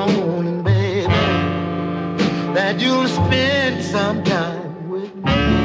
on, baby, that you'll spend some time with me.